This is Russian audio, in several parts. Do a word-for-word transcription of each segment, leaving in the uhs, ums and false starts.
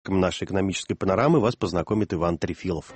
Нашей экономической панорамы вас познакомит Иван Трефилов.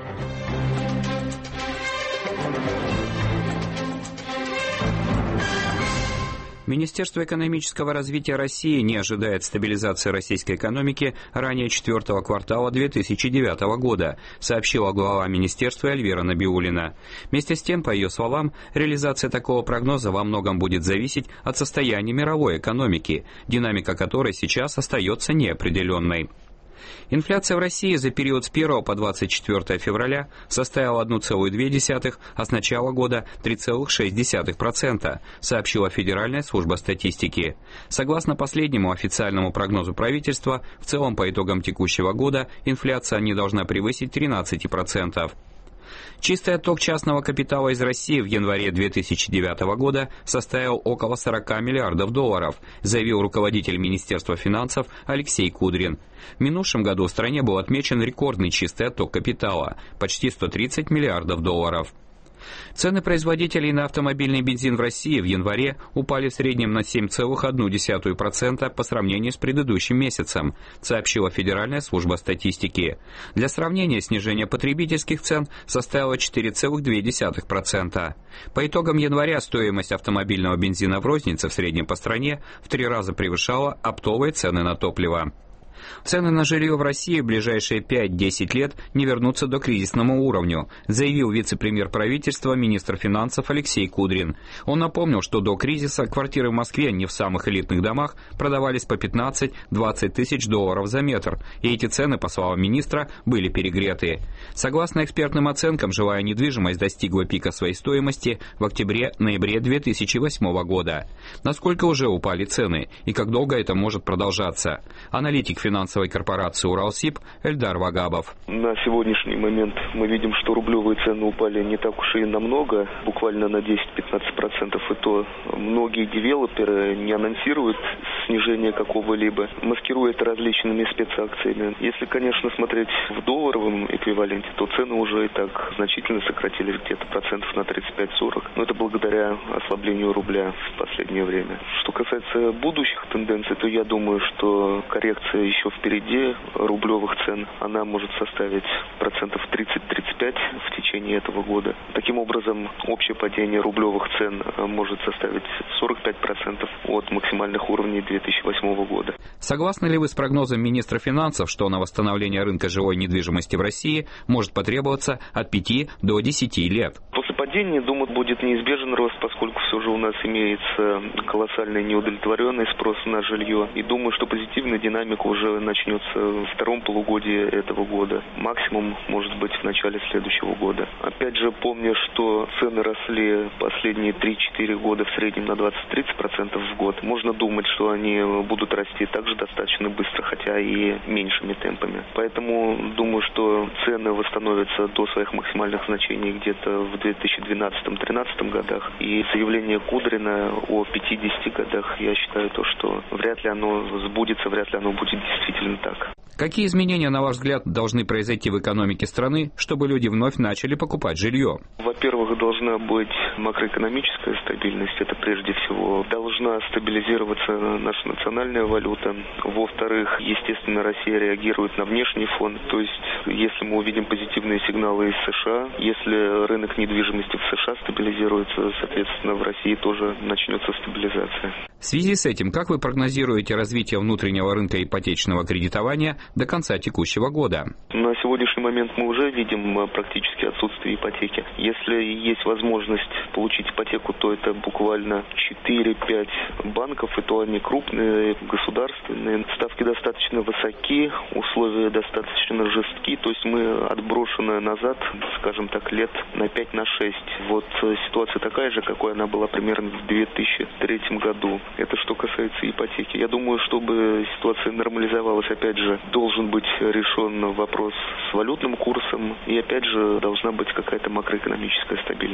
Министерство экономического развития России не ожидает стабилизации российской экономики ранее четвертого квартала две тысячи девятого года, сообщила глава министерства Эльвира Набиуллина. Вместе с тем, по ее словам, реализация такого прогноза во многом будет зависеть от состояния мировой экономики, динамика которой сейчас остается неопределенной. Инфляция в России за период с первого по двадцать четвёртое февраля составила одна целая две десятых, а с начала года три целых шесть десятых процента, сообщила Федеральная служба статистики. Согласно последнему официальному прогнозу правительства, в целом по итогам текущего года инфляция не должна превысить тринадцать процентов. Чистый отток частного капитала из России в январе две тысячи девятого года составил около сорока миллиардов долларов, заявил руководитель Министерства финансов Алексей Кудрин. В минувшем году в стране был отмечен рекордный чистый отток капитала – почти сто тридцать миллиардов долларов. Цены производителей на автомобильный бензин в России в январе упали в среднем на семь целых одну десятую процента по сравнению с предыдущим месяцем, сообщила Федеральная служба статистики. Для сравнения, снижение потребительских цен составило четыре целых две десятых процента. По итогам января стоимость автомобильного бензина в рознице в среднем по стране в три раза превышала оптовые цены на топливо. Цены на жилье в России в ближайшие пять-десять лет не вернутся до кризисному уровню, заявил вице-премьер правительства, министр финансов Алексей Кудрин. Он напомнил, что до кризиса квартиры в Москве не в самых элитных домах продавались по пятнадцать-двадцать тысяч долларов за метр, и эти цены, по словам министра, были перегреты. Согласно экспертным оценкам, жилая недвижимость достигла пика своей стоимости в октябре-ноябре две тысячи восьмого года. Насколько уже упали цены и как долго это может продолжаться? Аналитик финансовой корпорации «Уралсиб» Эльдар Вагабов. На сегодняшний момент мы видим, что рублевые цены упали не так уж и намного, буквально на десять-пятнадцать процентов, и то многие девелоперы не анонсируют снижение какого-либо, маскируя это различными спецакциями. Если, конечно, смотреть в долларовом эквиваленте, то цены уже и так значительно сократились, где-то процентов на тридцать пять-сорок, но это благодаря ослаблению рубля в последнее время. Что касается будущих тенденций, то я думаю, что коррекция еще впереди рублевых цен, она может составить процентов тридцать-тридцать пять в течение этого года. Таким образом, общее падение рублевых цен может составить сорок пять процентов от максимальных уровней две тысячи восьмого года. Согласны ли вы с прогнозом министра финансов, что на восстановление рынка жилой недвижимости в России может потребоваться от пяти до десяти лет? После падения, думаю, будет неизбежен рост, поскольку все же у нас имеется колоссальный неудовлетворенный спрос на жилье. И думаю, что позитивная динамика уже начнется в втором полугодии этого года. Максимум может быть в начале следующего года. Опять же, помня, что цены росли последние три-четыре года в среднем на двадцать-тридцать процентов в год, можно думать, что они будут расти также достаточно быстро, хотя и меньшими темпами. Поэтому думаю, что цены восстановятся до своих максимальных значений где-то в две тысячи двенадцатом-тринадцатом годах. И заявление Кудрина о пятидесяти годах, я считаю, то, что вряд ли оно сбудется, вряд ли оно будет действительно так. Какие изменения, на ваш взгляд, должны произойти в экономике страны, чтобы люди вновь начали покупать жилье? Во-первых, должна быть макроэкономическая стабильность, это прежде всего. Должна стабилизироваться наша национальная валюта. Во-вторых, естественно, Россия реагирует на внешний фон. То есть, если мы увидим позитивные сигналы из США, если рынок недвижимости в США стабилизируется, соответственно, в России тоже начнется стабилизация. В связи с этим, как вы прогнозируете развитие внутреннего рынка ипотечного кредитования до конца текущего года? На сегодняшний момент мы уже видим практически отсутствие ипотеки. Если есть возможность получить ипотеку, то это буквально четыре-пять банков, и то они крупные, государственные. Ставки достаточно высоки, условия достаточно жесткие, то есть мы отброшены назад, скажем так, лет на пять-шесть. Вот ситуация такая же, какой она была примерно в две тысячи третьем году. Это что касается ипотеки. Я думаю, чтобы ситуация нормализовалась, опять же, должен быть решен вопрос с валютным курсом, и опять же должна быть какая-то макроэкономическая стабильность.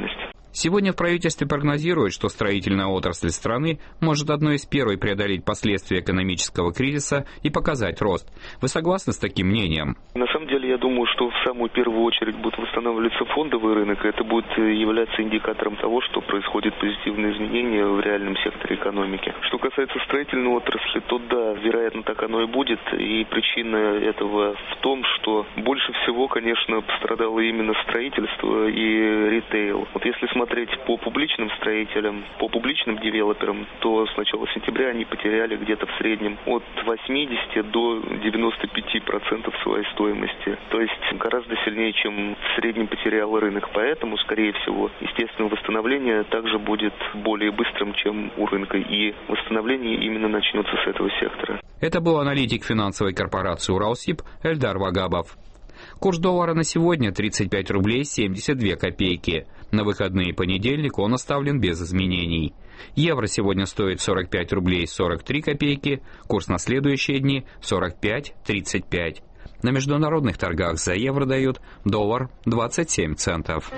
Сегодня в правительстве прогнозируют, что строительная отрасль страны может одной из первой преодолеть последствия экономического кризиса и показать рост. Вы согласны с таким мнением? На самом деле, я думаю, что в самую первую очередь будет восстанавливаться фондовый рынок. Это будет являться индикатором того, что происходят позитивные изменения в реальном секторе экономики. Что касается строительной отрасли, то да, вероятно, так оно и будет. И причина этого в том, что больше всего, конечно, пострадало именно строительство и ритейл. Вот если смотреть по публичным строителям, по публичным девелоперам, то с начала сентября они потеряли где-то в среднем от восьмидесяти до девяноста пяти процентов своей стоимости. То есть гораздо сильнее, чем в среднем потерял рынок. Поэтому, скорее всего, естественно, восстановление также будет более быстрым, чем у рынка. И восстановление именно начнется с этого сектора. Это был аналитик финансовой корпорации «Уралсиб» Эльдар Вагабов. Курс доллара на сегодня тридцать пять рублей семьдесят две копейки. На выходные и понедельник он оставлен без изменений. Евро сегодня стоит сорок пять рублей сорок три копейки, курс на следующие дни сорок пять тридцать пять. На международных торгах за евро дают доллар двадцать семь центов.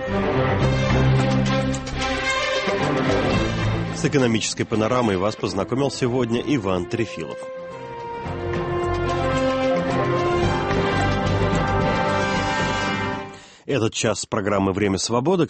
С экономической панорамой вас познакомил сегодня Иван Трефилов. Этот час программы «Время свободы»